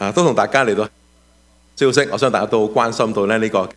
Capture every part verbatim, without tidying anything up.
啊，都同大家嚟到消息，我相信大家都好關心到咧呢個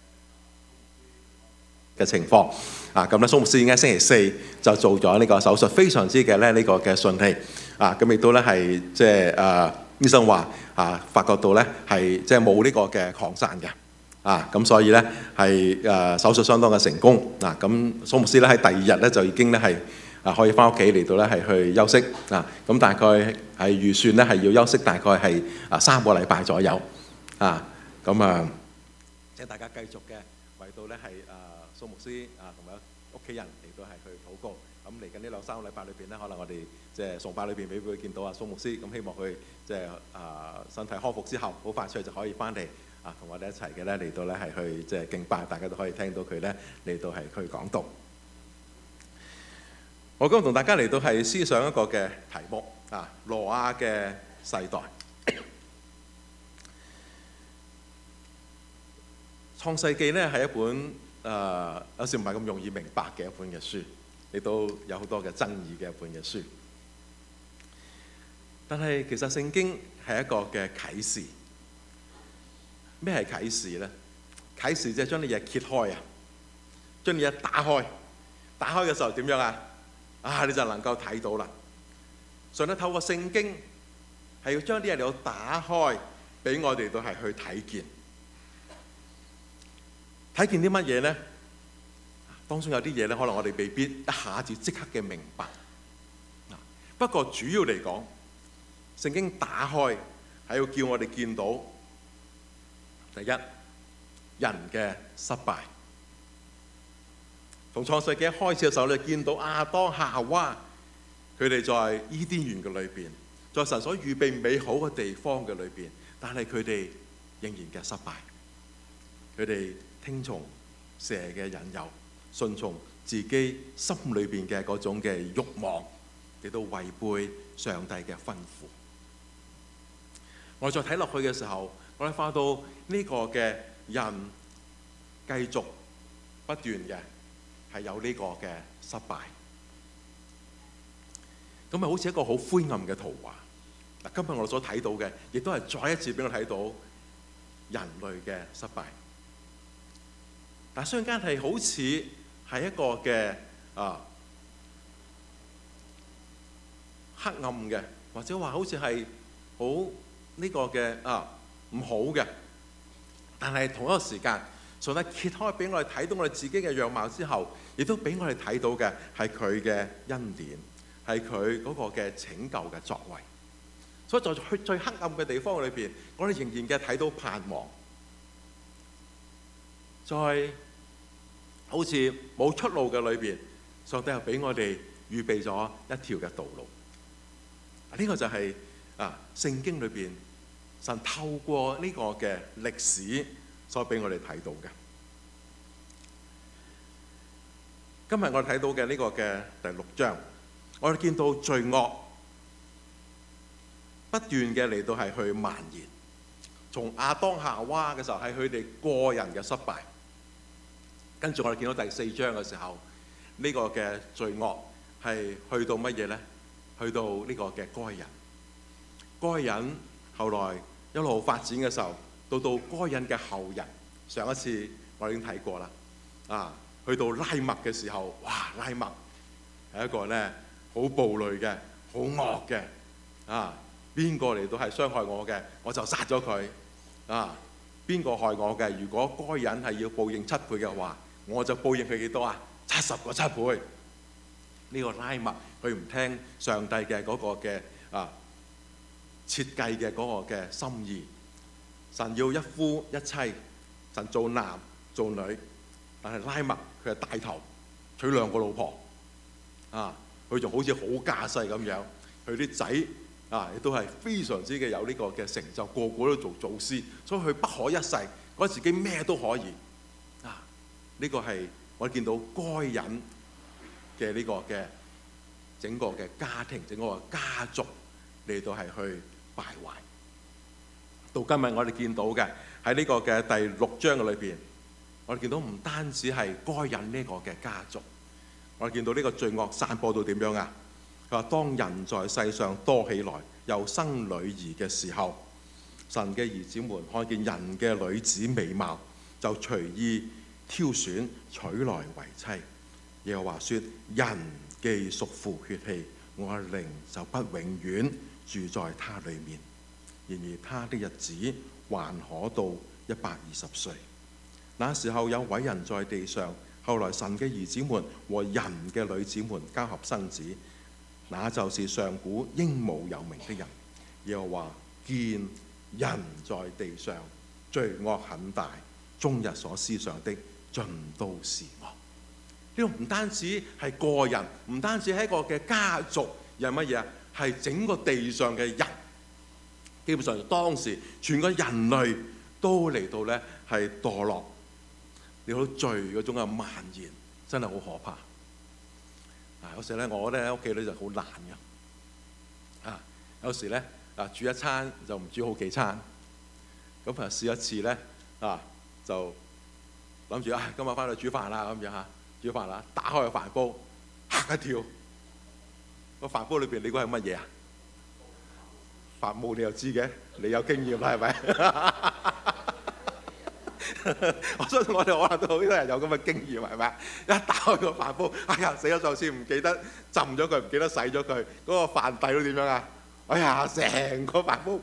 嘅情況。啊，咁咧蘇牧師已經喺星期四就做咗呢個手術，非常之嘅咧呢個嘅順利。啊，咁亦都咧係即係誒醫生話啊，發覺到咧係即係冇呢個嘅擴散嘅。啊，咁所以咧係誒手術相當嘅成功。嗱、啊，咁蘇牧師咧喺第二日咧就已經咧係啊可以翻屋企嚟到咧係去休息。啊，咁大概係預算咧係要休息大概係啊三個禮拜左右。啊，咁啊請大家繼續嘅為到咧係誒蘇牧師啊同埋屋企人嚟到係去禱告。咁嚟緊呢兩三個禮拜裏邊咧，可能我哋即係崇拜裏邊俾會見到啊蘇牧師。咁希望佢即係啊身體康復之後，好快脆就可以翻嚟。啊，同我哋一齊嘅咧嚟到咧係去即係敬拜，大家都可以聽到佢咧嚟到係去講道。我今日同大家嚟到係思想一個嘅題目啊，挪亞嘅世代。創世記呢係一本誒、呃、有時唔係咁容易明白嘅一本嘅書，亦都有好多嘅爭議嘅一本嘅書。但係其實聖經係一個嘅啟示。咩係啟示呢？啟示即係將啲嘢揭開啊，將啲嘢打開。打開嘅時候點樣啊？啊，你就能夠睇到啦。上帝透過聖經係要將啲嘢嚟到打開，俾我哋都係去睇見。睇見啲乜嘢呢？當中有啲嘢咧，可能我哋未必一下子即刻嘅明白。不過主要嚟講，聖經打開係要叫我哋見到。第一，人嘅失敗。從創世記一開始嘅時候，你見到亞當夏娃佢哋在伊甸園嘅裏邊，在神所預備美好嘅地方嘅裏邊，但係佢哋仍然嘅失敗。佢哋聽從蛇嘅引誘，順從自己心裏邊嘅嗰種嘅慾望，亦都違背上帝嘅吩咐。我再睇落去嘅時候，我哋發到呢個嘅人繼續不斷嘅係有呢個嘅失敗，咁咪好似一個好灰暗嘅圖畫。嗱，今日我所睇到嘅，亦都係再一次俾我睇到人類嘅失敗。但係相間係好似係一個嘅啊黑暗嘅，或者話好似係好呢個嘅啊唔好嘅。但係同一個時間，上帝揭開俾我哋睇到我哋自己嘅樣貌之後，亦都俾我哋睇到嘅係佢嘅恩典，係佢嗰個嘅拯救嘅作為。所以在最最黑暗嘅地方裏邊，我哋仍然嘅睇到盼望。在好似冇出路嘅裏邊，上帝又俾我哋預備咗一條嘅道路。呢個就係啊聖經裏邊神透過呢個嘅歷史所俾我哋睇到嘅。今日我哋睇到嘅呢個嘅第六章，我哋見到罪惡不斷嘅嚟到係去蔓延。從亞當夏娃嘅時候係佢哋個人嘅失敗，跟住我哋見到第四章嘅時候，呢個嘅罪惡係去到乜嘢呢？去到呢個嘅該人。該人後來一路發展嘅時候，到到該人嘅後人。上一次我已經睇過啦，啊，去到拉麥嘅時候，哇！拉麥係一個咧好暴戾嘅、好惡嘅，啊，邊個嚟到係傷害我嘅，我就殺咗佢，啊，邊個害我嘅，如果該人係要報應七倍嘅話，我就報應佢幾多啊？七十個七倍。呢個拉麥佢唔聽上帝嘅嗰個嘅啊設計嘅嗰個嘅心意，神要一夫一妻。神做男做女，但係拉麥佢係帶頭娶兩個老婆，啊，佢仲好似好架勢咁樣，佢啲仔啊亦都係非常之嘅有呢個嘅成就，個個都做祖師，所以佢不可一世，覺得自己咩都可以，啊，呢個係我見到該隱嘅呢個嘅整個嘅家庭，整個嘅家族嚟到係去敗壞。到今日我哋見到嘅。喺呢個嘅第六章嘅裏邊，我哋見到唔單止係該隱呢個嘅家族，我哋見到呢個罪惡散播到點樣啊？佢話當人在世上多起來，又生女兒嘅時候， 神嘅兒子們看見人嘅女子美貌，就隨意挑選娶來為妻。耶和華說：人既屬乎血氣，我嘅靈就不永遠住在他裏面。然而他的日子還可到一百二十歲。那時候有偉人在地上，後來神嘅兒子們和人嘅女子們交合生子，那就是上古英武有名的人。耶和華見人在地上罪惡很大，終日所思想的盡都是惡。呢個唔單止係個人，唔單止係一個嘅家族，而係乜嘢啊？係整個地上嘅人。基本上當時全個人類都嚟到咧係墮落，你好罪嗰種嘅蔓延，真係好可怕。啊，有時咧我咧喺屋企咧就好懶嘅，啊有時咧啊煮一餐就唔煮好幾餐，咁啊試一次咧啊就諗住啊今日翻去煮飯啦咁樣嚇，煮飯啦，打開個飯煲嚇一跳，個飯煲裏邊你估係乜嘢啊？發夢你又知嘅，你有經驗啦係咪？我相信我哋可能都好多人有咁嘅經驗係咪？一打開個飯煲，哎呀死咗就算唔記得浸咗佢，唔記得洗咗佢，嗰、那個飯底都點樣啊？哎呀成個飯煲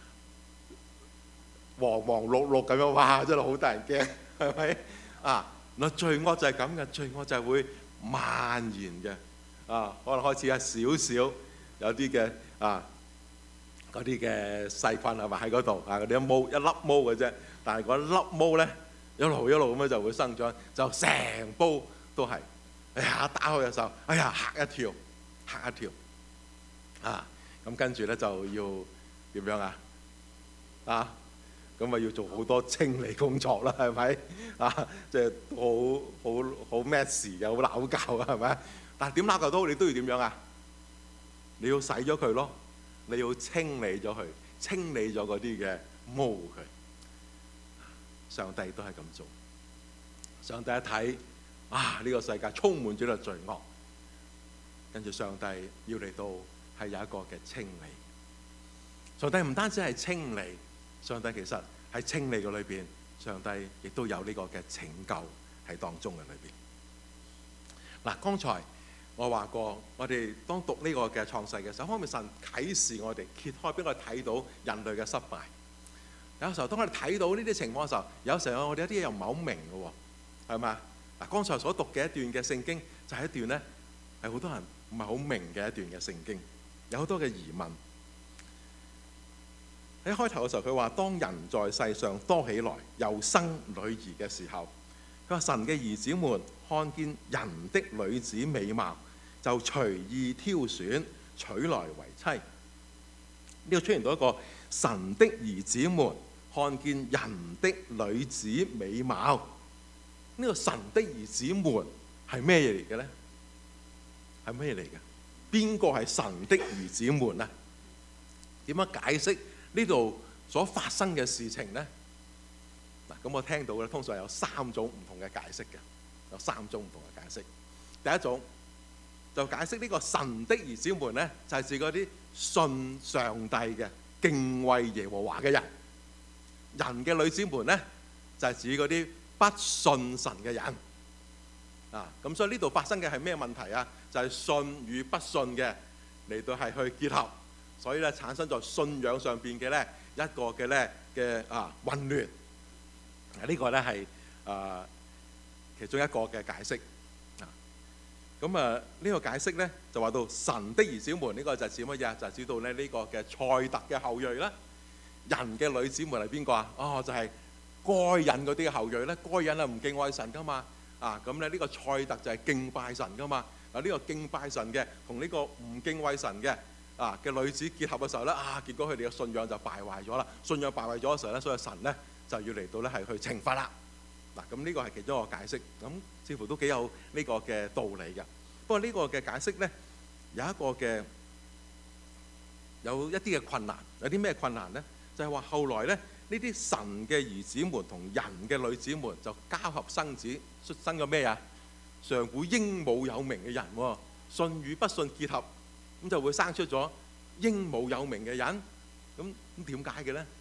黃黃綠綠咁樣，哇真係好得人驚係咪？啊嗱罪惡就係咁嘅，罪惡就係會蔓延嘅啊，可能開始有少少有啲嘅啊。嗰啲嘅細菌係咪喺嗰度啊？嗰啲毛一粒毛嘅啫，但係嗰粒毛咧一路一路咁樣就會生長，就成煲都係。哎呀，打開嘅時候，哎呀嚇一跳，嚇一跳啊！咁跟住咧就要點樣啊？啊，咁啊要做好多清理工作啦，係咪啊？即係好好好 messy 嘅，好鬧交嘅係咪？但係點鬧交都好，你都要點樣啊？你要洗咗佢咯。你要清理咗佢，清理咗嗰啲嘅毛佢。上帝都係咁做。上帝一睇，啊呢、這個世界充滿咗個罪惡，跟住上帝要嚟到係有一個嘅清理。上帝唔單止係清理，上帝其實喺清理嘅裏邊，上帝亦都有呢個嘅拯救喺當中嘅裏邊。嗱，剛才我話過，我哋當讀呢個嘅創世嘅時候，方面神啟示我哋，揭開俾我哋睇到人類嘅失敗。有時候當我哋睇到呢啲情況嘅時候，有時候我哋有啲嘢又唔係好明嘅喎，係嘛？嗱，剛才所讀嘅一段嘅聖經就係一段咧，係好多人唔係好明嘅一段嘅聖經，有好多嘅疑問。喺開頭嘅時候，佢話當人在世上多起來，又生女兒嘅時候，佢話神嘅兒子們看見人的女子美貌，就隨意挑選娶來為妻。呢度出現到一個神的兒子們看見人的女子美貌。呢、這個神的兒子們係咩嘢嚟嘅咧？係咩嚟嘅？邊個係神的兒子們啊？點樣解釋呢度所發生嘅事情咧？嗱，咁我聽到咧，通常有三種唔同嘅解釋嘅，有三種唔同嘅解釋。第一種就解釋呢個神的兒子們咧，就係指嗰啲信上帝嘅、敬畏耶和華嘅人。人嘅女子們咧，就係指嗰啲不信神嘅人。啊，咁所以呢度發生嘅係咩問題啊？就係信與不信嘅嚟到係去結合，所以咧產生咗信仰上邊嘅咧一個嘅咧嘅啊混亂。呢個咧係誒其中一個嘅解釋。咁啊呢個解釋咧就話到神的兒子們，呢、這個就係指乜嘢？就係、是、指到咧呢個嘅賽特嘅後裔啦。人嘅女子們係邊個啊？哦，就係、是、該隱嗰啲嘅後裔咧。該隱啊唔敬畏神噶嘛。啊咁咧呢個賽特就係敬拜神噶嘛。啊呢、這個敬拜神嘅同呢個唔敬畏神嘅啊嘅女子結合嘅時候咧，啊結果佢哋嘅信仰就敗壞咗啦。信仰敗壞咗嘅時候咧，所以神咧就要嚟到咧係去懲罰啦。嗱，咁呢個係其中一個解釋，咁似乎都幾有呢個嘅道理嘅。不過呢個嘅解釋咧有一個嘅有一啲嘅困難，有啲咩困難咧？就係話後來咧呢啲神嘅兒子們同人嘅女子們就交合生子，出生咗咩啊？上古英武有名嘅人喎，信與不信結合，咁就會生出咗英武有名嘅人。咁咁點解嘅咧？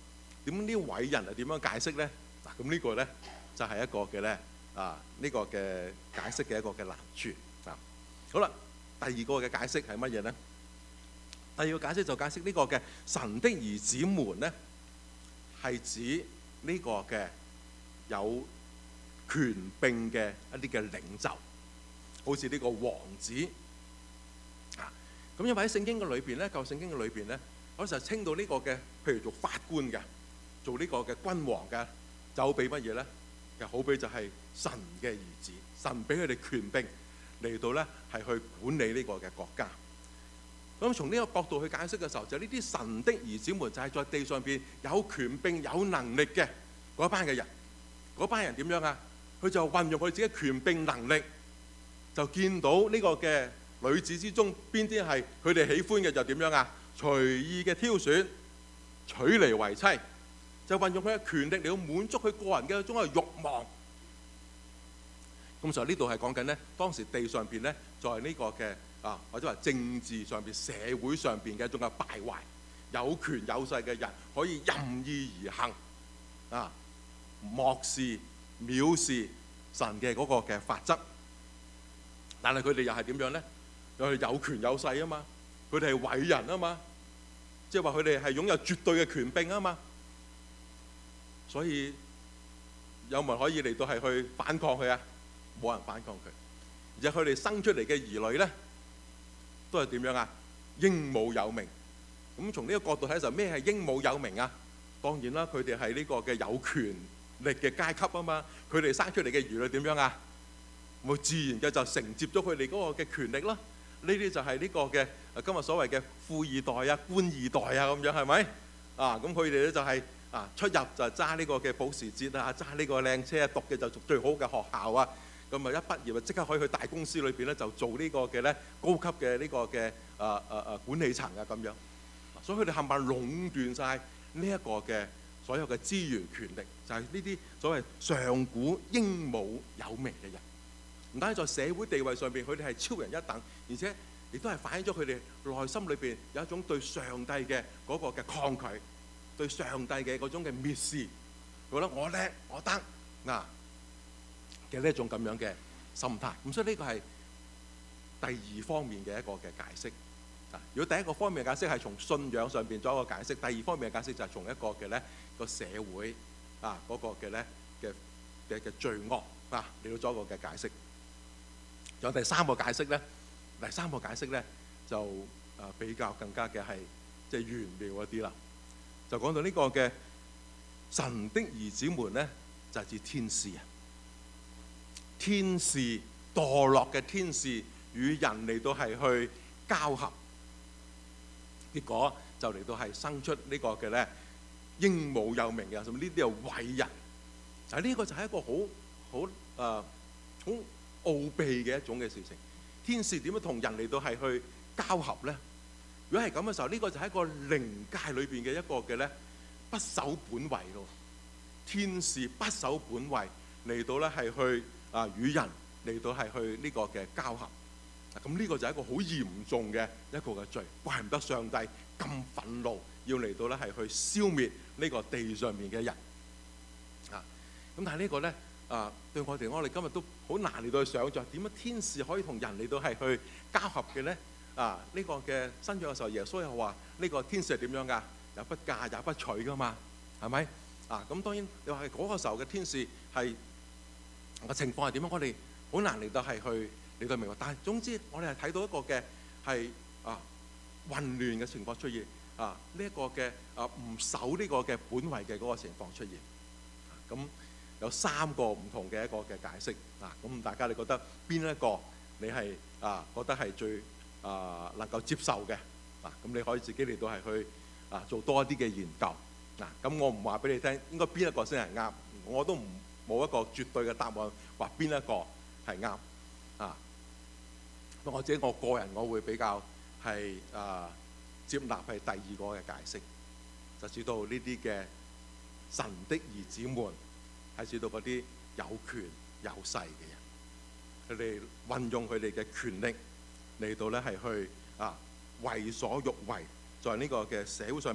點呢啲偉人係點樣解釋咧？嗱，咁呢個咧就係一個嘅咧啊呢個嘅解釋嘅一個嘅難處啊。好啦，第二個嘅解釋係乜嘢咧？第二個解釋就解釋呢個嘅神的兒子們咧，係指呢個嘅有權柄嘅一啲嘅領袖，好似呢個王子啊。咁因為喺聖經嘅裏邊咧，舊聖經嘅裏邊咧，嗰時候稱到呢個嘅，譬如做法官嘅，做呢個嘅君王嘅，就好比乜嘢咧？就好比就係神嘅兒子，神俾佢哋權柄嚟到咧係去管理呢個嘅國家。咁從呢個角度去解釋嘅時候，就呢啲神的兒子們就係在地上邊有權柄、有能力嘅嗰班嘅人。嗰班人點樣啊？佢就運用佢自己嘅權柄能力，就見到呢個嘅女子之中邊啲係佢哋喜歡嘅，就點樣啊？隨意嘅挑選，娶嚟為妻，就運用佢嘅權力嚟到滿足佢個人嘅一種嘅慾望。咁所以呢度係講緊咧，當時地上邊咧，在呢個嘅啊，或者話政治上邊、社會上邊嘅一種嘅敗壞，有權有勢嘅人可以任意而行啊，漠視、藐視神嘅嗰個嘅法則。但係佢哋又係點樣咧？又係有權有勢啊嘛，佢哋係偉人啊嘛，即係話佢哋係擁有絕對嘅權柄啊嘛。所以有冇人可以嚟到係去反抗佢啊？冇人反抗佢。而且佢哋生出嚟嘅兒女咧，都係點樣啊？英武有名。咁從呢個角度睇就咩係英武有名啊？當然啦，佢哋係呢個嘅有權力嘅階級啊嘛。佢哋生出嚟嘅兒女點樣啊？咪自然嘅就承接咗佢哋嗰個嘅權力咯。呢啲就係呢個嘅今日所謂嘅富二代啊、官二代啊咁樣，係咪啊？咁佢哋咧就係啊出入就揸呢個嘅保時捷啊，揸呢個靚車，讀嘅就讀最好嘅學校啊。咁啊一畢業啊即刻可以去大公司裏邊咧就做呢個嘅咧高級嘅呢個嘅啊啊啊管理層啊咁樣。所以佢哋冚唪唥壟斷晒呢一個嘅所有嘅資源權力，就係呢啲所謂上古英武有名嘅人。唔單止在社會地位上邊，佢哋係超人一等，而且亦都係反映咗佢哋內心裏邊有一種對上帝嘅嗰個嘅抗拒，對上帝嘅嗰種嘅蔑視，覺得我叻我得嗱嘅呢一種咁樣嘅心態。咁所以呢個係第二方面嘅一個嘅解釋。啊，如果第一個方面嘅解釋係從信仰上邊做一個解釋，第二方面嘅解釋就係從一個嘅咧個社會啊嗰個嘅咧嘅嘅嘅罪惡啊嚟到做一個嘅解釋。仲有第三個解釋咧，第三個解釋咧就誒比較更加嘅係即係玄妙一啲啦。就講到呢個嘅神的兒子們咧，就係指天使啊，天使墮落嘅天使與人嚟到係去交合，結果就嚟到係生出呢個嘅咧英武有名嘅，甚至呢啲係偉人。就係呢個就係一個好好誒好奧秘嘅一種嘅事情。天使點樣同人嚟到係去交合咧？如果係咁嘅時候，呢個就係一個靈界裏邊嘅一個嘅咧不守本位咯。天使不守本位嚟到咧係去啊與人嚟到係去呢個嘅交合。咁呢個就係一個好嚴重嘅一個嘅罪，怪唔得上帝咁憤怒，要嚟到咧係去消滅呢個地上面嘅人啊。咁但係呢個咧啊，對我哋我哋今日都好難嚟到去想像點樣天使可以同人嚟到係去交合嘅咧啊？呢個嘅新約嘅時候，耶穌又話呢個天使係點樣㗎？也不嫁也不娶㗎嘛，係咪啊？咁當然你話係嗰個時候嘅天使係個情況係點樣？我哋好難嚟到係去嚟到明白。但係總之我哋係睇到一個嘅係啊混亂嘅情況出現啊，呢一個嘅啊唔守呢個嘅本位嘅嗰個情況出現。咁有三個唔同嘅一個嘅解釋啊。咁大家你覺得邊一個你係啊覺得係最啊能夠接受嘅啊？咁你可以自己嚟到係去啊做多一啲嘅研究嗱。咁我唔話俾你聽應該邊一個先係啱，我都唔冇一個絕對嘅答案話邊一個係啱啊。我自己我個人我會比較係啊接納係第二個嘅解釋，就知道呢啲嘅神的兒子們係知道嗰啲有權有勢嘅人，佢哋運用佢哋嘅權力嚟到咧係去啊為所欲為，在呢個嘅社會上邊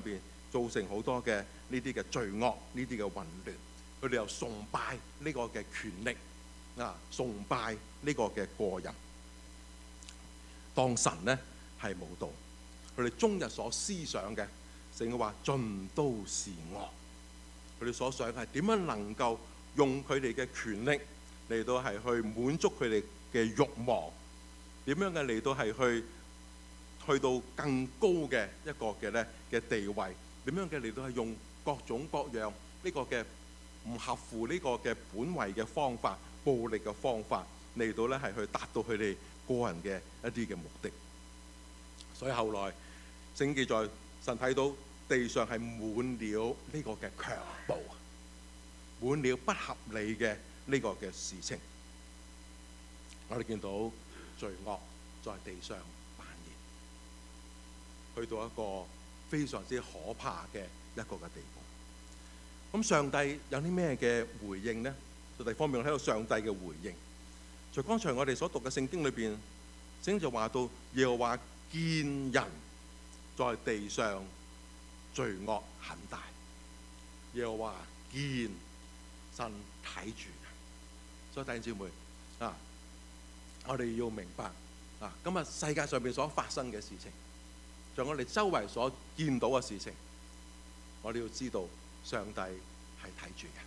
造成好多嘅呢啲嘅罪惡，呢啲嘅混亂。佢哋又崇拜呢個嘅權力啊，崇拜呢個嘅個人，當神呢係冇道。佢哋終日所思想嘅，聖經話盡都是惡。佢哋所想係點樣能夠用佢哋嘅權力嚟到係去滿足佢哋嘅慾望，點樣嘅嚟到係去去到更高嘅一個嘅咧嘅地位，點樣嘅嚟到係用各種各樣呢個嘅唔合乎呢個嘅本位嘅方法、暴力嘅方法嚟到咧係去達到佢哋個人嘅一啲嘅目的。所以後來聖經記載，神睇到地上係滿了呢個嘅強暴，滿了不合理嘅呢個嘅事情。我哋見到罪惡在地上蔓延，去到一個非常之可怕嘅一個嘅地步。咁上帝有啲咩嘅回應呢？就第方面我睇到上帝嘅回應。在剛才我哋所讀嘅聖經裏邊，聖經就話到耶和華見人在地上罪惡很大，耶和華見神睇住嘅。所以弟兄姊妹啊，我哋要明白啊，今日世界上邊所發生嘅事情，在我哋周圍所見到嘅事情，我哋要知道上帝係睇住嘅，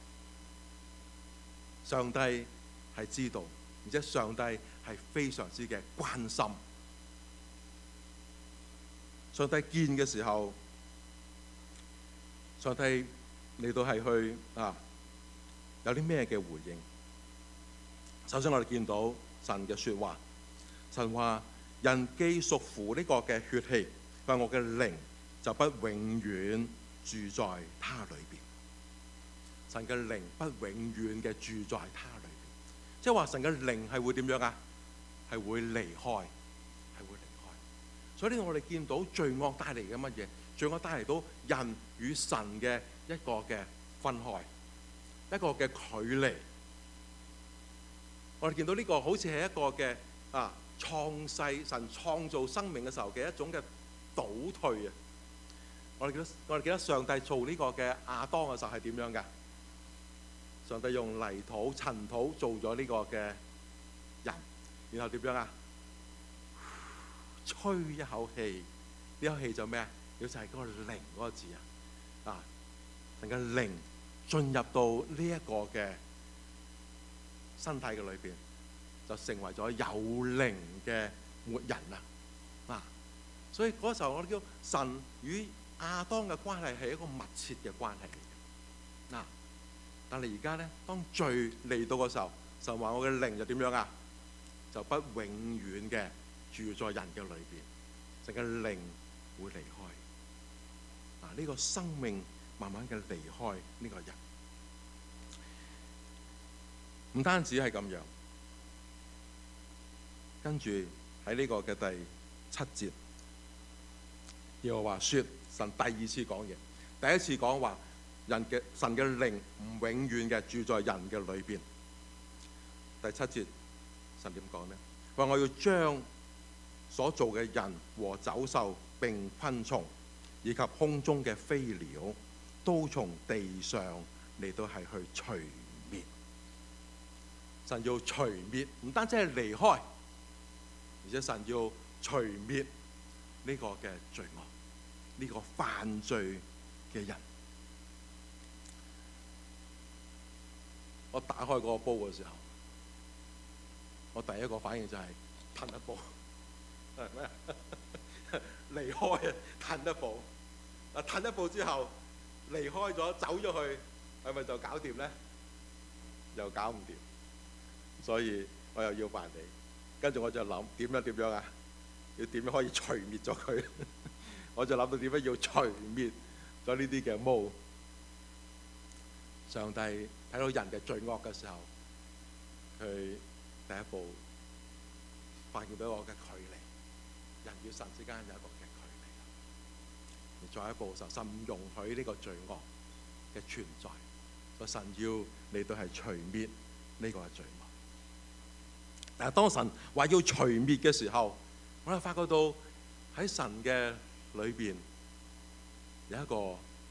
上帝係知道，而且上帝係非常之嘅關心。上帝見嘅時候，上帝嚟到係去啊，有啲咩嘅回應？首先我哋見到神嘅説話，神話人既屬乎呢個嘅血氣，但我嘅靈就不永遠住在他裏邊。神嘅靈不永遠嘅住在他裏邊，即係話神嘅靈係會點樣啊？係會離開，係會離開。所以呢度我哋見到罪惡帶嚟嘅乜嘢？罪惡帶嚟到人與神嘅一個嘅分開，一個嘅距離。我哋見到呢個好似係一個嘅啊創世神創造生命嘅時候嘅一種嘅倒退啊！我哋記得我哋記得上帝做呢個嘅亞當嘅時候係點樣㗎？上帝用泥土塵土做咗呢個嘅人，然後點樣啊？吹一口氣，呢口氣就咩啊？就係嗰個靈嗰個字啊！啊，神嘅靈進入到呢一個嘅身體嘅裏邊，就成為咗有靈嘅活人啦！啊，所以嗰時候我哋叫神與亞當嘅關係係一個密切嘅關係嚟嘅。嗱，但係而家咧，當罪嚟到嘅時候，神話我嘅靈就點樣啊？就不永遠嘅住在人嘅裏邊，神嘅靈會離開。嗱，呢個生命慢慢嘅離開呢個人，唔單止係咁樣。跟住喺呢個嘅第七節，耶和華說，神第二次講嘢，第一次講話人嘅神嘅靈唔永遠嘅住在人嘅裏邊。第七節神點講呢？話我要將所做嘅人和走獸並昆蟲以及空中嘅飛鳥都從地上嚟到係去除滅。神要除滅，唔單止係離開，而且神要除滅呢個嘅罪惡，呢個犯罪嘅人。我打開嗰個煲嘅時候，我第一個反應就係褪一步，係咩啊？離開啊，褪一步。啊，褪一步之後離開咗，走咗去，係咪就搞掂咧？又搞唔掂，所以我又要辦理。跟住我就諗點樣點樣啊？要點樣可以除滅咗佢？我就諗到點樣要除滅咗呢啲嘅魔。上帝睇到人嘅罪惡嘅時候，佢第一步發現到我嘅距離，人與神之間有一個嘅距離。而再一步就神唔容許呢個罪惡嘅存在，所以神要嚟到係除滅呢個嘅罪惡。但係當神話要除滅嘅時候，我哋發覺到喺神嘅裏邊有一個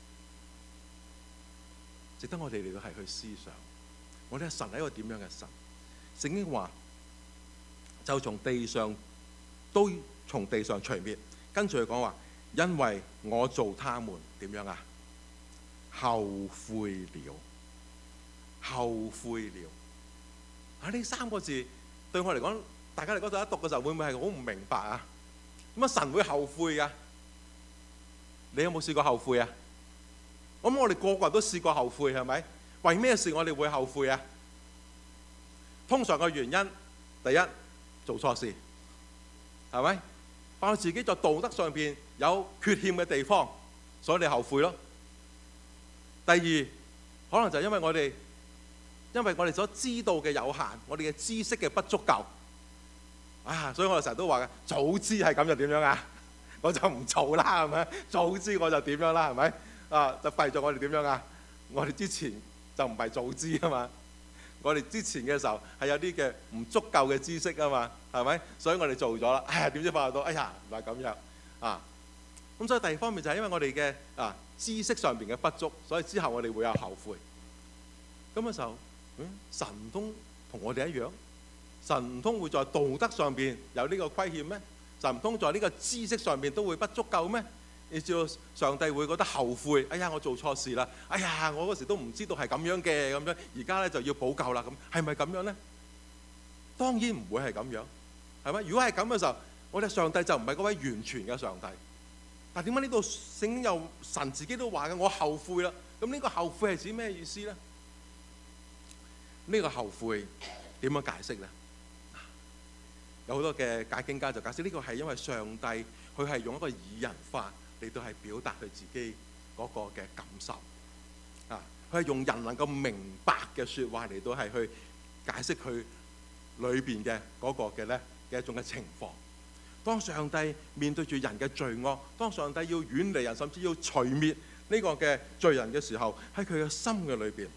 值得我哋嚟到係去思想。我哋嘅神係一個點樣嘅神？聖經話就從地上都從地上除滅，跟住佢講話，因為我造他們點樣啊？後悔了，後悔了。啊！呢三個字對我嚟講，大家嚟講到一讀嘅時候，會唔會係好唔明白啊？點解神會後悔㗎？你有冇試過後悔啊？咁我哋個個人都試過後悔，係咪？為咩事我哋會後悔啊？通常嘅原因，第一，做錯事，係咪？發覺自己在道德上邊有缺陷嘅地方，所以你後悔咯。第二，可能就係因為我哋，因為我哋所知道嘅有限，我哋嘅知識嘅不足夠，啊，所以我哋成日都話嘅，早知係咁就點樣啊？我就唔做啦，係咪？早知我就點樣啦，係咪？啊，就廢咗我哋點樣啊？我哋之前就唔係早知啊嘛，我哋之前嘅時候係有啲嘅唔足夠嘅知識啊嘛，係咪？所以我哋做咗啦，哎呀，點知發覺到，哎呀，唔係咁樣啊！咁所以第二方面就係因為我哋嘅啊知識上邊嘅不足，所以之後我哋會有後悔。咁嘅時候，嗯，神唔通同我哋一樣？神唔通會在道德上邊有呢個虧欠咩？神唔通在呢個知識上邊都會不足夠咩？你知道上帝會覺得後悔，哎呀，我做錯事啦，哎呀，我嗰時都唔知道係咁樣嘅，咁樣而家咧就要補救啦，咁係咪咁樣咧？當然唔會係咁樣，係咪？如果係咁嘅時候，我哋上帝就唔係嗰位完全嘅上帝。但係點解呢度聖經又神自己都話嘅，我後悔啦？咁呢個後悔係指咩意思咧？呢個後悔點樣解釋咧？有好多嘅解經家就解釋呢個係因為上帝佢係用一個擬人法嚟到係表達佢自己嗰個嘅感受啊，佢係用人能夠明白嘅説話嚟到係去解釋佢裏邊嘅嗰個嘅咧嘅一種嘅情況。當上帝面對住人嘅罪惡，當上帝要遠離人，甚至要除滅呢個嘅罪人嘅時候，喺佢嘅心嘅裏邊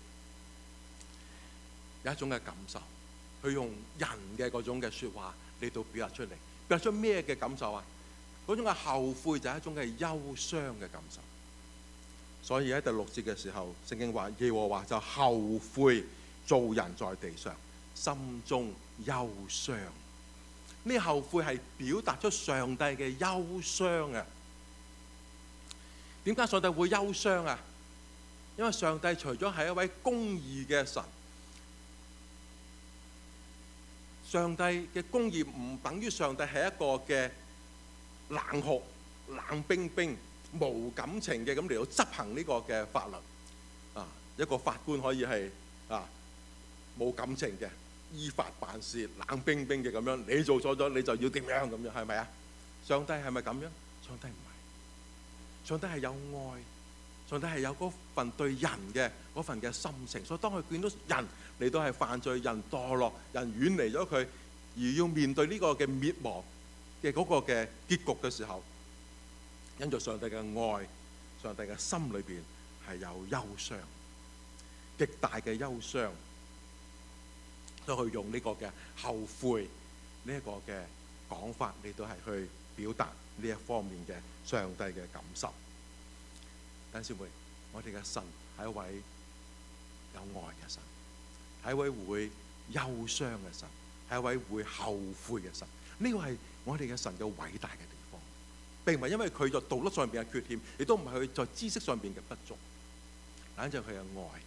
有一種嘅感受，佢用人嘅嗰種嘅説話嚟到表達出嚟，表達出咩嘅感受啊？嗰種嘅後悔就係一種嘅憂傷嘅感受。所以喺第六節嘅時候，聖經話耶和華就後悔造人在地上，心中憂傷。呢後悔係表達出上帝嘅憂傷啊！點解上帝會憂傷啊？因為上帝除咗係一位公義嘅神，上帝嘅公義唔等於上帝係一個嘅冷酷、冷冰冰、無感情嘅咁嚟到執行呢個嘅法律啊！一個法官可以係啊冇感情嘅，依法辦事，冷冰冰嘅咁樣，你做錯咗你就要點樣咁樣，係咪啊？上帝係咪咁樣？上帝唔係，上帝係有愛，上帝係有嗰份對人嘅嗰份嘅心情，所以當佢見到人嚟到係犯罪、人墮落、人遠離咗佢，而要面對呢個嘅滅亡嘅嗰個嘅結局嘅時候，因着上帝嘅愛，上帝嘅心裏邊係有憂傷，極大嘅憂傷。都去用呢個嘅後悔呢一個嘅講法嚟到係去表達呢一方面嘅上帝嘅感受。弟兄姊妹，我哋嘅神係一位有愛嘅神，係一位會憂傷嘅神，係一位會後悔嘅神。呢個係我哋嘅神嘅偉大嘅地方，並唔係因為佢在道德上邊嘅缺陷，亦都唔係佢在知識上邊嘅不足，反正佢嘅愛。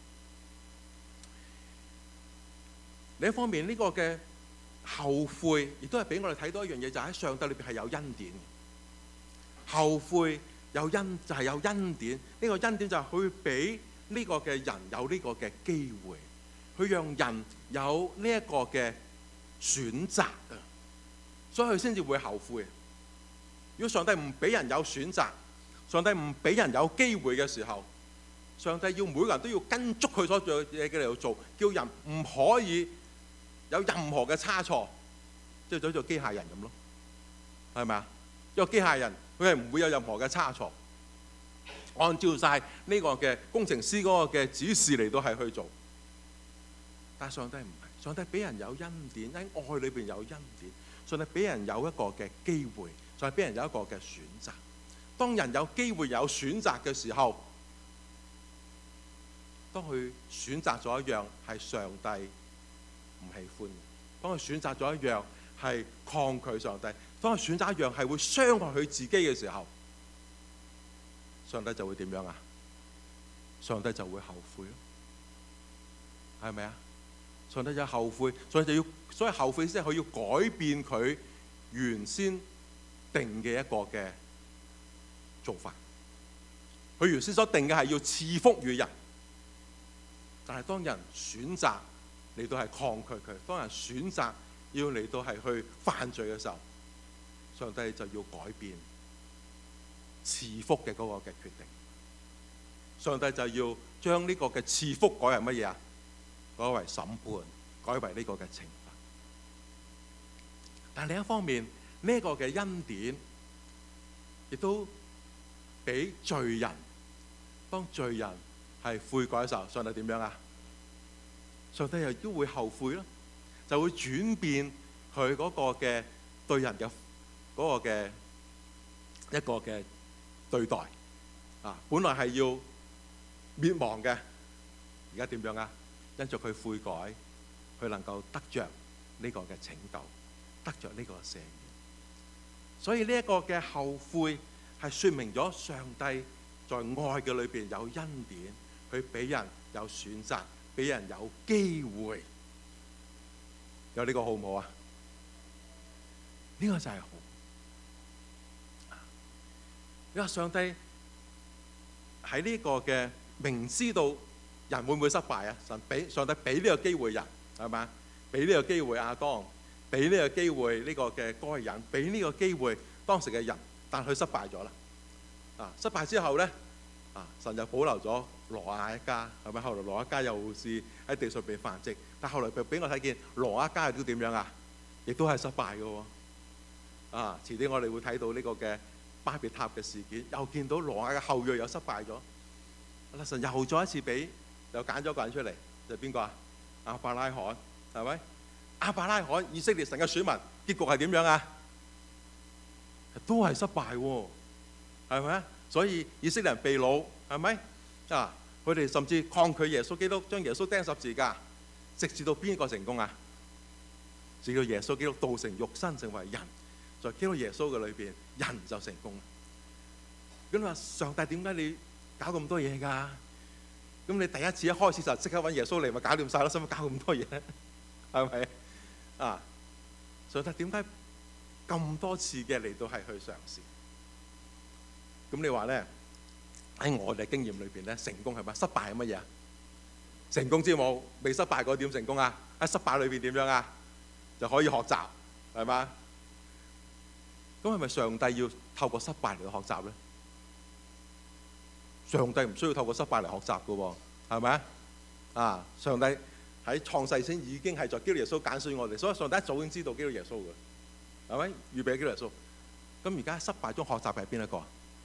另一方面，呢個嘅後悔亦都係俾我哋睇到一樣嘢，就喺上帝裏邊係有恩典嘅。後悔有恩就係有恩典，呢個恩典就係佢俾呢個嘅人有呢個嘅機會，佢讓人有呢一個嘅選擇啊，所以佢先至會後悔。如果上帝唔俾人有選擇，上帝唔俾人有機會嘅時候，上帝要每個人都要跟足佢所做嘅嘢嚟做，叫人唔可以有任何嘅差錯，即係做做機械人咁咯，係咪啊？一個機械人佢係唔會有任何嘅差錯，按照晒呢個嘅工程師嗰個嘅指示嚟到係去做。但係上帝唔係，上帝俾人有恩典，喺愛裏邊有恩典，上帝俾人有一個嘅機會，上帝俾人有一個嘅選擇。當人有機會有選擇嘅時候， 當佢選擇咗一樣係上帝唔喜歡嘅，當佢選擇咗一樣係抗拒上帝，當佢選擇一樣係會傷害佢自己嘅時候，上帝就會點樣啊？上帝就會後悔咯，係咪啊？上帝就後悔，所以就要，所以後悔即係佢要改變佢原先定嘅一個嘅做法。佢原先所定嘅係要賜福於人，但係當人選擇嚟到係抗拒佢，當人選擇要嚟到係去犯罪嘅時候，上帝就要改變賜福嘅嗰個嘅決定。上帝就要將呢個嘅賜福改為乜嘢啊？改為審判，改為呢個嘅懲罰。但另一方面，呢、這個嘅恩典亦都俾罪人，當罪人係悔改嘅時候，上帝點樣啊？上帝又都會後悔咯，就會轉變佢嗰個嘅對人嘅嗰個嘅一個嘅對待啊！本來係要滅亡嘅，而家點樣啊？因着佢悔改，佢能夠得着呢個嘅拯救，得着呢個赦免。所以呢一個嘅後悔係說明咗上帝在愛嘅裏邊有恩典，佢俾人有選擇，俾人有機會，有呢個好唔好啊？呢個就係好。你話上帝喺呢個嘅明知道人會唔會失敗啊？神俾上帝俾呢個機會人，係咪？俾呢個機會亞當，俾呢個機會呢個嘅該隱，俾呢個機會當時嘅人，但佢失敗咗啦。啊，失敗之後咧，啊，神就保留咗挪亞一家，係咪？後來挪亞一家又是喺地上被繁殖，但後來俾俾我睇見挪亞一家亦都點樣啊？亦都係失敗嘅喎。啊，遲啲我哋會睇到呢個嘅巴別塔嘅事件，又見到挪亞嘅後裔又失敗咗。神又再一次俾，又揀咗個人出嚟，就係邊個啊？亞伯拉罕，係咪？亞伯拉罕，以色列神嘅選民，結局係點樣啊？都係失敗喎，係咪啊？所以以色列人被擄，係咪啊？佢哋甚至抗拒耶穌基督，將耶穌釘十字架，直至到邊個成功啊？直到耶穌基督道成肉身成為人，在基督耶穌嘅裏邊，人就成功啦。咁話上帝點解你搞咁多嘢㗎？咁你第一次一開始就即刻揾耶穌嚟，咪搞掂晒咯？使乜搞咁多嘢？係咪啊？上帝點解咁多次嘅嚟到係去嘗試？咁你話咧，喺我哋經驗裏邊咧，成功係乜？失敗係乜嘢啊？成功之母未失敗過點成功啊？喺失敗裏邊點樣啊？就可以學習，係嘛？咁係咪上帝要透過失敗嚟到學習咧？上帝唔需要透過失敗嚟學習嘅喎，係咪啊？啊，上帝喺創世先已經係在基督耶穌揀選我哋，所以上帝一早已經知道基督耶穌嘅，係咪？預備基督耶穌。咁而家喺失敗中學習係邊一個？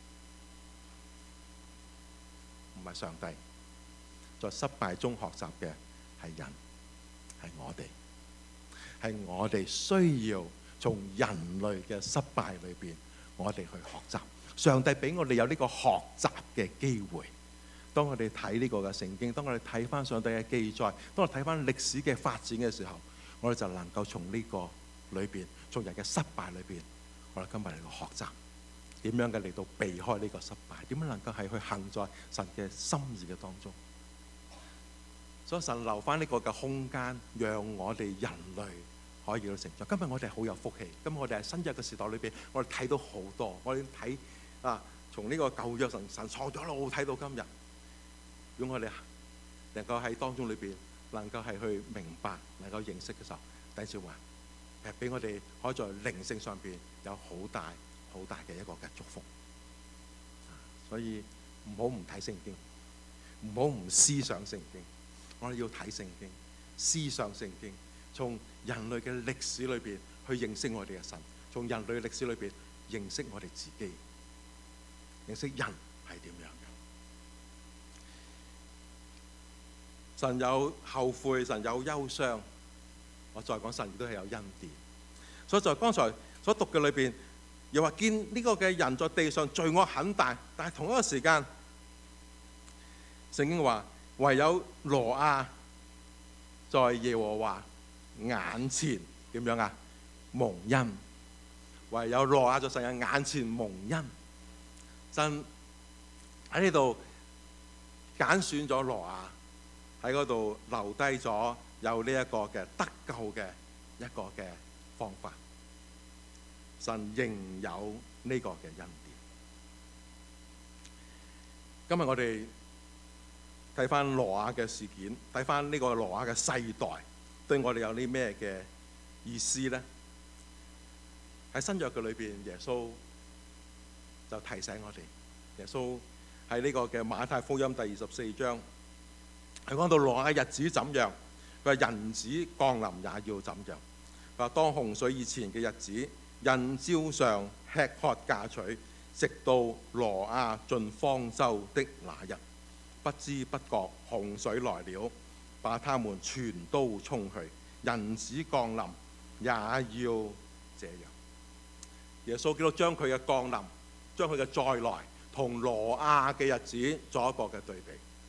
唔係上帝，在失敗中學習嘅係人，係我哋，係我哋需要從人類嘅失敗裏邊，我哋去學習。上帝俾我哋有呢個學習嘅機會。當我哋睇呢個嘅聖經，當我哋睇翻上帝嘅記載，當我哋睇翻歷史嘅發展嘅時候，我哋就能夠從呢個裏邊，從人嘅失敗裏邊，我哋今日嚟到學習點樣嘅嚟到避開呢個失敗，點樣能夠係去行在神嘅心意嘅當中。所以神留翻呢個嘅空間，讓我哋人類可以到成長。今日我哋好有福氣，今日我哋喺新約嘅時代裏邊，我哋睇到好多，我哋睇啊，從呢個舊約神神創咗路睇到今日。如果我哋能夠喺當中裏邊，能夠係去明白、能夠認識嘅時候，弟兄話誒，俾我哋可以在靈性上邊有好大、好大嘅一個嘅祝福。所以唔好唔睇聖經，唔好唔思想聖經。我哋要睇聖經、思想聖經，從人類嘅歷史裏邊去認識我哋嘅神，從人類嘅歷史裏邊認識我哋自己，認識人係點樣嘅。神有後悔，神有憂傷。我再講，神亦都係有恩典。所以在剛才所讀嘅裏邊，又話見呢個嘅人在地上罪惡很大，但係同一個時間，聖經話唯有挪亞在耶和華眼前點樣啊？蒙恩。唯有挪亞在神嘅眼前蒙恩。神喺呢度揀選咗挪亞，喺嗰度留低咗有呢一個嘅得救嘅一個嘅方法。神仍有呢個嘅恩典。今日我哋睇翻挪亞嘅事件，睇翻呢個挪亞嘅世代，對我哋有啲咩嘅意思呢？喺新約嘅裏邊，耶穌就提醒我哋。耶穌喺呢個嘅馬太福音第二十四章，係講到挪亞日子怎樣，佢話人子降臨也要怎樣。佢話當洪水以前嘅日子，人照常吃喝嫁娶，直到挪亞進方舟的那日，不知不覺洪水來了，把他們全都沖去。人子降臨也要這樣。耶穌基督將佢嘅降臨，將佢嘅再來，同挪亞嘅日子作一個嘅對比，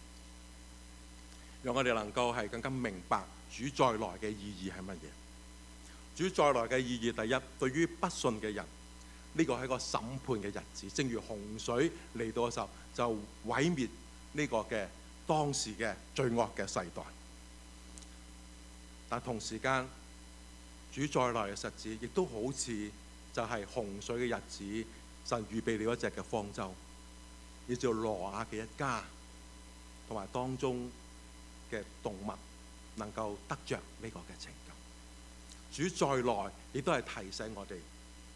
讓我哋能夠係更加明白主再來嘅意義係乜嘢。主再來嘅意義，第一，對於不信嘅人，呢個係一個審判嘅日子，正如洪水嚟到嘅時候，就毀滅呢個嘅當時嘅罪惡嘅世代。但同時間，主再來嘅日子，亦都好似就係洪水嘅日子，神預備了一隻嘅方舟，要叫挪亞嘅一家同埋當中嘅動物能夠得着呢個嘅拯救。主再來亦都係提醒我哋，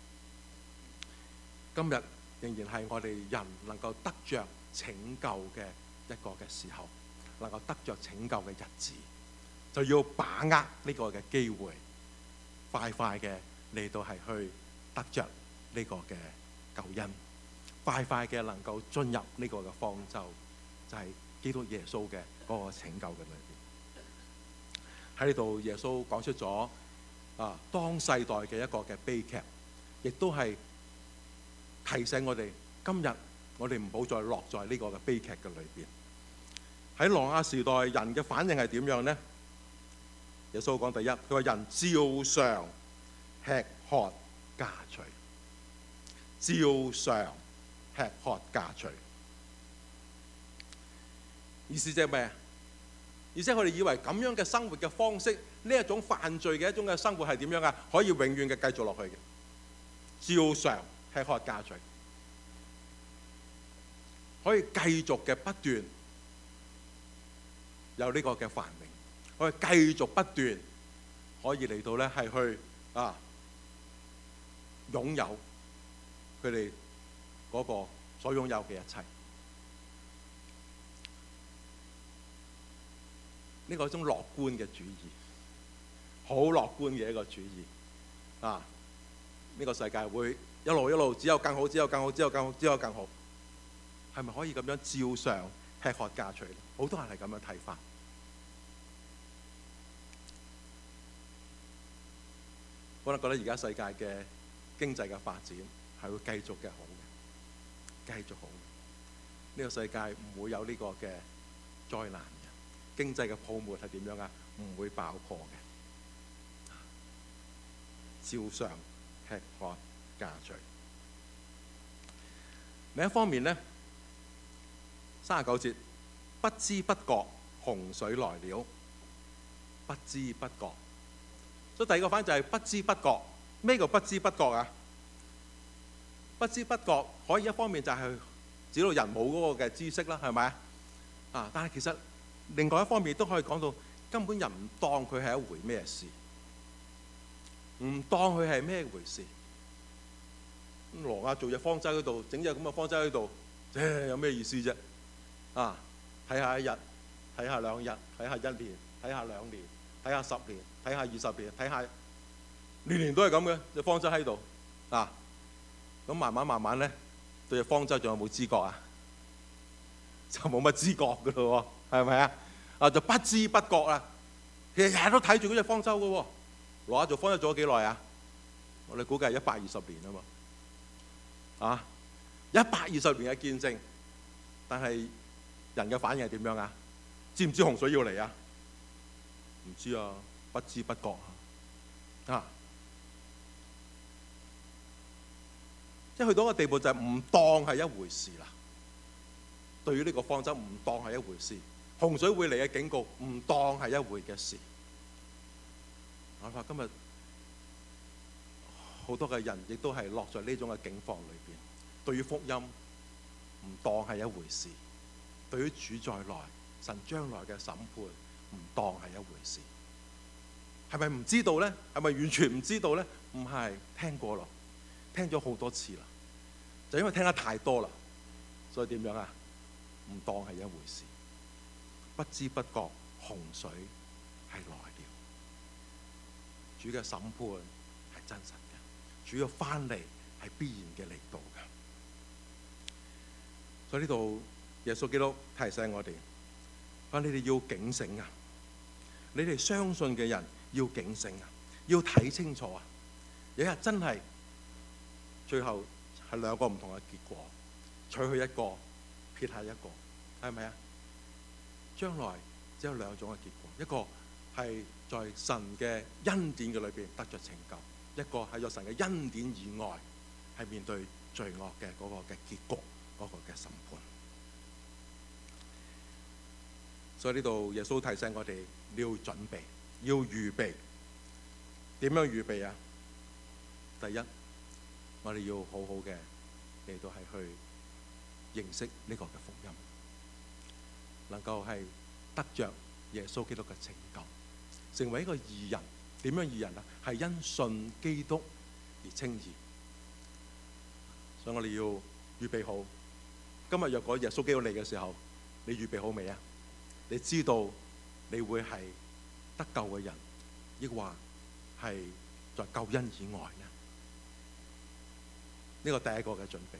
今日仍然係我哋人能夠得着拯救嘅一個嘅時候，能夠得着拯救嘅日子，就要把握呢個嘅機會，快快嘅嚟到係去得着呢個嘅救恩，快快嘅能夠進入呢個嘅方舟，就係、是、基督耶穌嘅嗰個拯救嘅裏邊。喺呢度耶穌講出咗啊當世代嘅一個嘅悲劇，亦都係提醒我哋今日我哋唔好再落在呢個嘅悲劇嘅裏邊。喺挪亞時代人嘅反應係點樣呢？耶穌講第一，佢話人照常吃喝嫁娶，照常吃喝嫁娶，意思即係咩？意思係我哋以為咁樣嘅生活嘅方式，呢一種犯罪嘅一種嘅生活係點樣啊？可以永遠嘅繼續落去嘅，照常吃喝嫁娶，可以繼續嘅不斷有呢個嘅繁榮，可以繼續不斷可以嚟到咧係去啊擁有佢哋嗰個所擁有嘅一切。呢個係一種樂觀嘅主義，好樂觀嘅一個主義啊！呢個世界會一路一路只有更好，只有更好，只有更好，只有更好。係咪可以咁樣照常吃喝嫁娶？好多人係咁樣睇法。可能覺得而家世界嘅經濟嘅發展係會繼續嘅好嘅，繼續好嘅。呢個世界唔會有呢個嘅災難嘅，經濟嘅泡沫係點樣啊？唔會爆破嘅，照常吃喝嫁娶。另一方面呢，三十九節，不知不覺洪水來了，不知不覺。所以第二個反應就係不知不覺。咩叫不知不覺啊？不知不覺可以一方面就係指到人冇嗰個嘅知識啦，係咪啊？但係其實另外一方面都可以講到根本人唔當佢係一回咩事，唔當佢係咩回事。挪亞做隻方舟喺度，整隻咁嘅方舟喺度，誒有咩意思啫？啊，睇下一日，睇下兩日，睇下一年，睇下兩年，睇下十年，睇下二十年，睇下年年都係咁嘅隻方舟喺度啊！咁慢慢慢慢咧，對隻方舟仲有冇知覺啊？就冇乜知覺噶咯喎，係咪啊？啊就不知不覺啦，日日都睇住嗰隻方舟噶喎。挪亞做方舟做咗幾耐啊？我哋估計係一百二十年啊嘛。啊，一百二十年嘅見證，但係人嘅反應係點樣啊？ 知唔知洪水要嚟啊？唔知啊，不知不覺啊！啊，即係去到一個地步就係唔當係一回事啦。對於呢個方舟唔當係一回事，洪水會嚟嘅警告唔當係一回嘅事。我話今日好多嘅人亦都係落在呢種嘅境況裏邊，對於福音唔當係一回事，對於主再來、神將來嘅審判唔當係一回事。係咪唔知道呢？係咪完全唔知道呢？唔係，聽過咯，聽咗好多次啦，就因為聽得太多啦，所以點樣啊？唔當係一回事，不知不覺洪水係來了。主嘅審判係真實嘅，主要翻嚟係必然嘅嚟到嘅。所以呢度耶穌基督提醒我哋，話你哋要警醒啊！你哋相信嘅人要警醒啊！要睇清楚啊！有一日真係最後係兩個唔同嘅結果，取去一個，撇下一個，係咪啊？將來只有兩種嘅結果，一個係在神嘅恩典嘅裏邊得着拯救，一個係在神嘅恩典以外係面對罪惡嘅嗰個嘅結局，嗰個嘅審判。所以呢度耶穌提醒我哋，你要準備，要預備。點樣預備啊？第一，我哋要好好嘅嚟到係去認識呢個嘅福音，能夠係得着耶穌基督嘅拯救，成為一個義人。點樣義人啊？係因信基督而稱義。所以我哋要預備好。今日若果耶穌基督嚟嘅時候，你預備好未啊？你知道你會係得救嘅人，抑或係在救恩以外呢？呢個第一個嘅準備。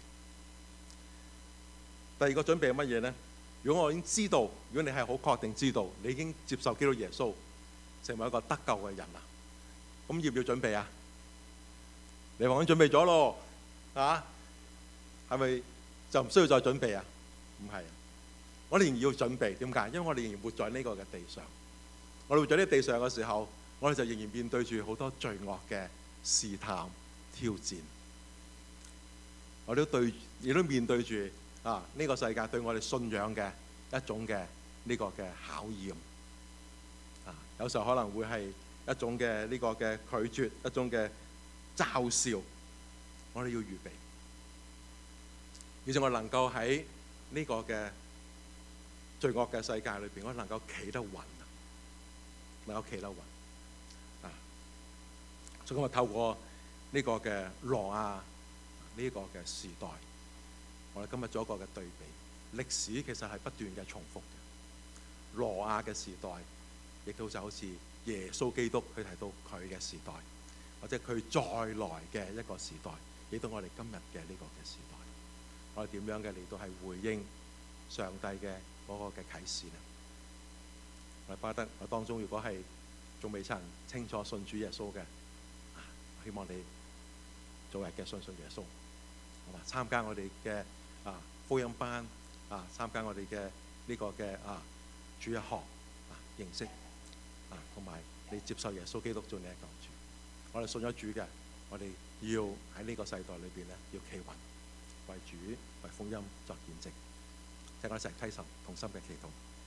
第二個準備係乜嘢呢？如果我已經知道，如果你係好確定知道你已經接受基督耶穌成為一個得救嘅人啦，咁要唔要準備啊？你話我已經準備咗咯，啊，係咪就唔需要再準備啊？唔係，我哋仍然要準備。點解？因為我哋仍然活在呢個嘅地上。我哋活在呢個地上嘅時候，我哋就仍然面對住好多罪惡嘅試探挑戰。我哋都對，亦都面對住啊呢個世界對我哋信仰嘅一種嘅呢個嘅考驗。啊，有時候可能會係一種嘅呢個嘅拒絕，一種嘅嘲笑。我哋要預備，而且我能夠喺呢個嘅罪惡嘅世界裏邊，我能夠企得穩，能夠企得穩。啊，所以我透過呢個嘅挪亞呢個嘅時代，我哋今日做一個嘅對比，歷史其實係不斷嘅重複嘅。挪亞嘅時代，亦都就好似耶穌基督佢提到佢嘅時代，或者佢再來嘅一個時代，亦都我哋今日嘅呢個嘅時代，我哋點樣嘅嚟到係回應上帝嘅嗰個嘅啟示呢？我巴得我當中，如果係仲未曾清楚信主耶穌嘅，希望你早日嘅信信耶穌，好嘛？參加我哋嘅啊福音班啊，參加我哋嘅呢個嘅啊主日學啊，認識啊，同埋你接受耶穌基督做你嘅救主。我哋信咗主嘅，我哋要喺呢個世代裏邊咧，要企穩，為主為福音作見證。請我一齊低頭同心嘅祈禱。